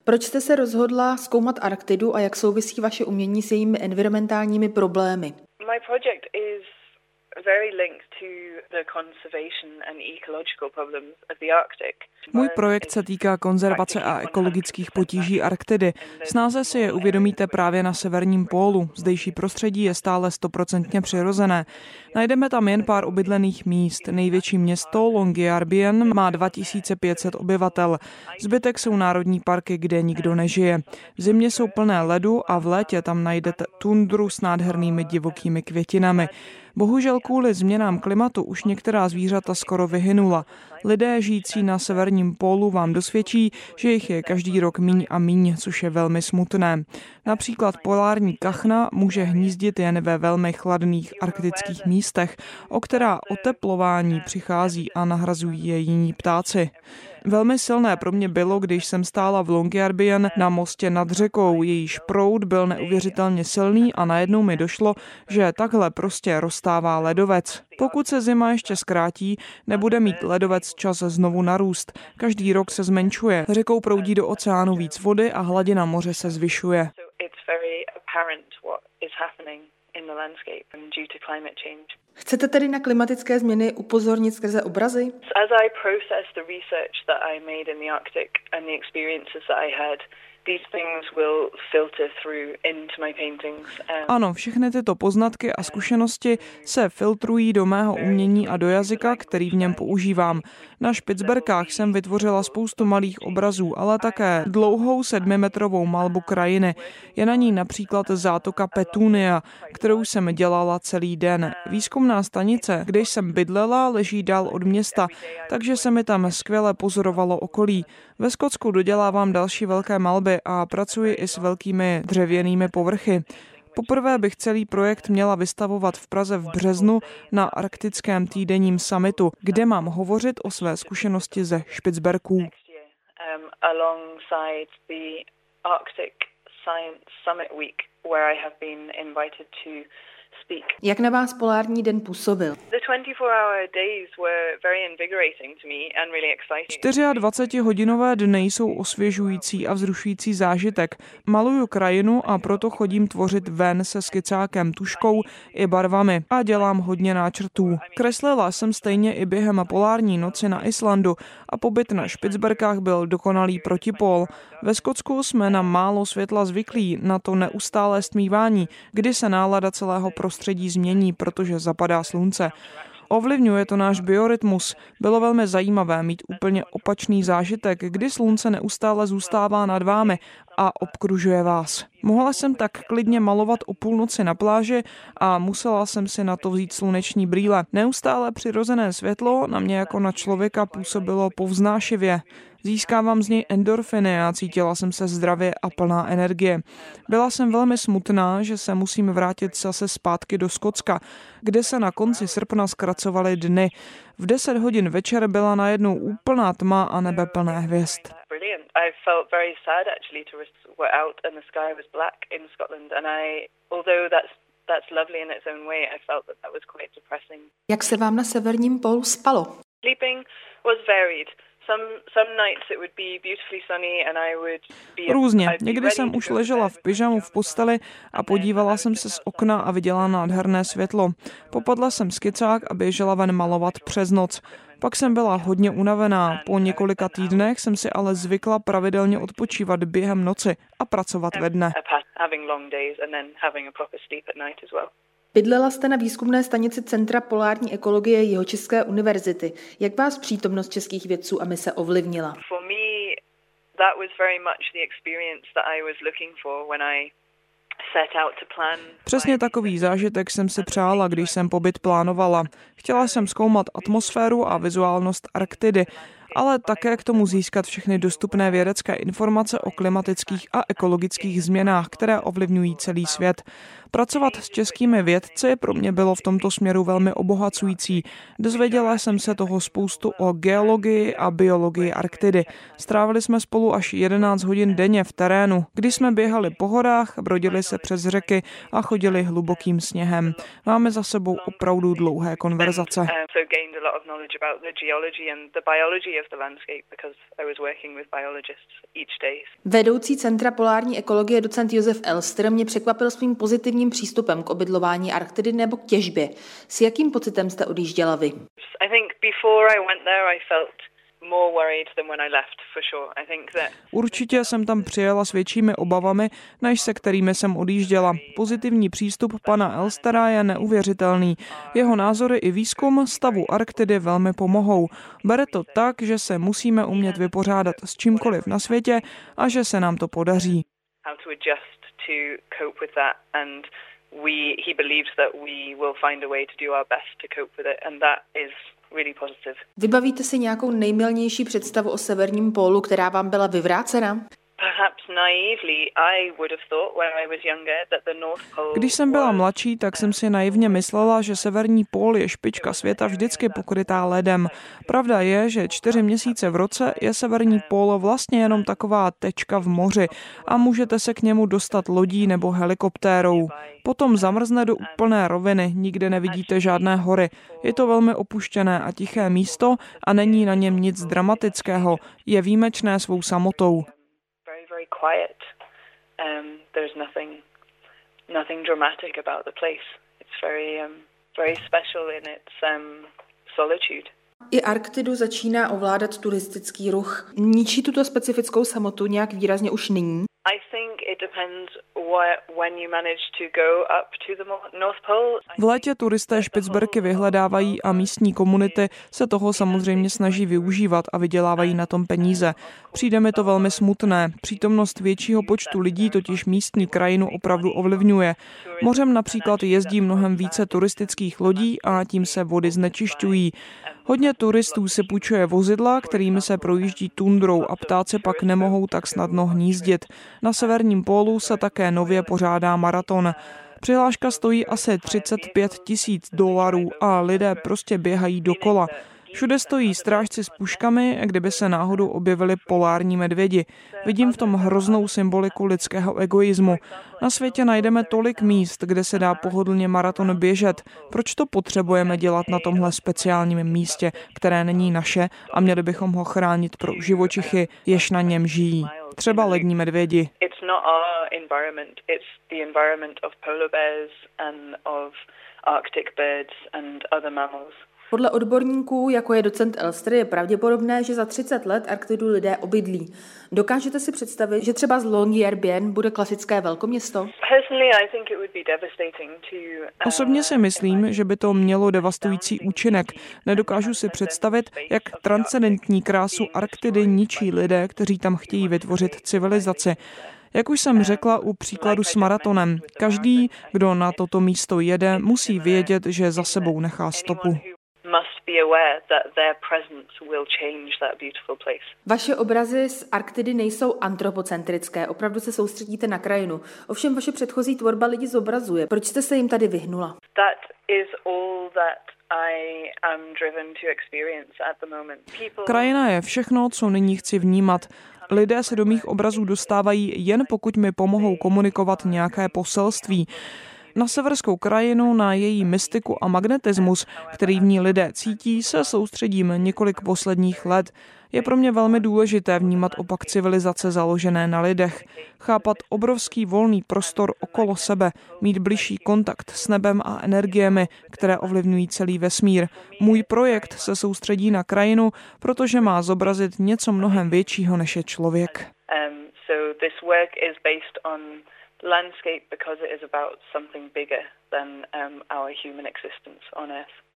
Proč jste se rozhodla zkoumat Arktidu a jak souvisí vaše umění s jejími environmentálními problémy? My project is very linked to the conservation and ecological problems of the Arctic. Můj projekt se týká konzervace a ekologických potíží Arktidy. Snáze si je uvědomíte právě na severním pólu. Zdejší prostředí je stále 100% přirozené. Najdeme tam jen pár obydlených míst. Největší město Longyearbyen má 2500 obyvatel. Zbytek jsou národní parky, kde nikdo nežije. V zimě jsou plné ledu a v létě tam najdete tundru s nádhernými divokými květinami. Bohužel kvůli změnám klimatu už některá zvířata skoro vyhynula. Lidé žijící na severním pólu vám dosvědčí, že jich je každý rok míň a míň, což je velmi smutné. Například polární kachna může hnízdit jen ve velmi chladných arktických místech, o která oteplování přichází a nahrazují je jiní ptáci. Velmi silné pro mě bylo, když jsem stála v Longyearbyen na mostě nad řekou. Jejíž proud byl neuvěřitelně silný a najednou mi došlo, že takhle prostě roztává ledovec. Pokud se zima ještě zkrátí, nebude mít ledovec čas znovu narůst. Každý rok se zmenšuje. Řekou proudí do oceánu víc vody a hladina moře se zvyšuje. Chcete tedy na klimatické změny upozornit skrze obrazy? Ano, všechny tyto poznatky a zkušenosti se filtrují do mého umění a do jazyka, který v něm používám. Na Špicberkách jsem vytvořila spoustu malých obrazů, ale také dlouhou 7metrovou malbu krajiny. Je na ní například zátoka Petunia, kterou jsem dělala celý den. Výzkumná stanice, kde jsem bydlela, leží dál od města, takže se mi tam skvěle pozorovalo okolí. Ve Skotsku dodělávám další velké malby a pracuji i s velkými dřevěnými povrchy. Poprvé bych celý projekt měla vystavovat v Praze v březnu na arktickém týdenním summitu, kde mám hovořit o své zkušenosti ze Špicberků. Jak na vás polární den působil? 24hodinové dny jsou osvěžující a vzrušující zážitek. Maluju krajinu a proto chodím tvořit ven se skicákem, tužkou i barvami a dělám hodně náčrtů. Kreslila jsem stejně i během polární noci na Islandu a pobyt na Špicberkách byl dokonalý protipól. Ve Skotsku jsme na málo světla zvyklí, na to neustálé stmívání, kdy se nálada celého prostředí změní, protože zapadá slunce. Ovlivňuje to náš biorytmus. Bylo velmi zajímavé mít úplně opačný zážitek, kdy slunce neustále zůstává nad vámi a obkružuje vás. Mohla jsem tak klidně malovat o půlnoci na pláži a musela jsem si na to vzít sluneční brýle. Neustále přirozené světlo na mě jako na člověka působilo povznášivě. Získávám z něj endorfiny a cítila jsem se zdravě a plná energie. Byla jsem velmi smutná, že se musím vrátit zase zpátky do Skotska, kde se na konci srpna zkracovaly dny. V 10 hodin večer byla najednou úplná tma a nebe plné hvězd. Jak se vám na severním pólu spalo? Různě. Někdy jsem už ležela v pyžamu v posteli a podívala jsem se z okna a viděla nádherné světlo. Popadla jsem skicák a běžela ven malovat přes noc. Pak jsem byla hodně unavená. Po několika týdnech jsem si ale zvykla pravidelně odpočívat během noci a pracovat ve dne. Bydlela jste na výzkumné stanici Centra polární ekologie Jihočeské univerzity. Jak vás přítomnost českých vědců a mise ovlivnila? Přesně takový zážitek jsem si přála, když jsem pobyt plánovala. Chtěla jsem zkoumat atmosféru a vizuálnost Arktidy, ale také k tomu získat všechny dostupné vědecké informace o klimatických a ekologických změnách, které ovlivňují celý svět. Pracovat s českými vědci pro mě bylo v tomto směru velmi obohacující. Dozvěděla jsem se toho spoustu o geologii a biologii Arktidy. Strávili jsme spolu až 11 hodin denně v terénu, kdy jsme běhali po horách, brodili se přes řeky a chodili hlubokým sněhem. Máme za sebou opravdu dlouhé konverzace. Vedoucí Centra polární ekologie docent Josef Elster mě překvapil svým pozitivním přístupem k obydlování Arktidy nebo k těžbě. S jakým pocitem jste odjížděla vy? Určitě jsem tam přijela s většími obavami, než se kterými jsem odjížděla. Pozitivní přístup pana Elstera je neuvěřitelný. Jeho názory i výzkum stavu Arktidy velmi pomohou. Bere to tak, že se musíme umět vypořádat s čímkoliv na světě a že se nám to podaří. Vybavíte si nějakou nejmilnější představu o severním pólu, která vám byla vyvrácena? Když jsem byla mladší, tak jsem si naivně myslela, že severní pól je špička světa vždycky pokrytá ledem. Pravda je, že 4 měsíce v roce je severní pól vlastně jenom taková tečka v moři a můžete se k němu dostat lodí nebo helikoptérou. Potom zamrzne do úplné roviny, nikde nevidíte žádné hory. Je to velmi opuštěné a tiché místo a není na něm nic dramatického. Je výjimečné svou samotou. Quiet. There's nothing dramatic about the place. It's very special in its solitude. I Arktidu začíná ovládat turistický ruch. Ničí tuto specifickou samotu nějak výrazně už nyní? V létě turisté Špicberky vyhledávají a místní komunity se toho samozřejmě snaží využívat a vydělávají na tom peníze. Přijde mi to velmi smutné. Přítomnost většího počtu lidí totiž místní krajinu opravdu ovlivňuje. Mořem například jezdí mnohem více turistických lodí a tím se vody znečišťují. Hodně turistů si půjčuje vozidla, kterými se projíždí tundrou a ptáci pak nemohou tak snadno hnízdit. Na severním pólu se také nově pořádá maraton. Přihláška stojí asi $35,000 a lidé prostě běhají dokola. Všude stojí strážci s puškami, kdyby se náhodou objevili polární medvědi. Vidím v tom hroznou symboliku lidského egoismu. Na světě najdeme tolik míst, kde se dá pohodlně maraton běžet. Proč to potřebujeme dělat na tomhle speciálním místě, které není naše a měli bychom ho chránit pro živočichy, jež na něm žijí? Třeba lední medvědi. Podle odborníků, jako je docent Elster, je pravděpodobné, že za 30 let Arktidu lidé obydlí. Dokážete si představit, že třeba z Longyearbyen bude klasické velkoměsto? Osobně si myslím, že by to mělo devastující účinek. Nedokážu si představit, jak transcendentní krásu Arktidy ničí lidé, kteří tam chtějí vytvořit civilizaci. Jak už jsem řekla u příkladu s maratonem, každý, kdo na toto místo jede, musí vědět, že za sebou nechá stopu. Vaše obrazy z Arktidy nejsou antropocentrické, opravdu se soustředíte na krajinu. Ovšem vaše předchozí tvorba lidi zobrazuje. Proč jste se jim tady vyhnula? Krajina je všechno, co nyní chci vnímat. Lidé se do mých obrazů dostávají jen pokud mi pomohou komunikovat nějaké poselství. Na severskou krajinu, na její mystiku a magnetismus, který v ní lidé cítí, se soustředím několik posledních let. Je pro mě velmi důležité vnímat opak civilizace založené na lidech, chápat obrovský volný prostor okolo sebe, mít bližší kontakt s nebem a energiemi, které ovlivňují celý vesmír. Můj projekt se soustředí na krajinu, protože má zobrazit něco mnohem většího, než je člověk. Landscape because it is about something bigger than our human existence on Earth.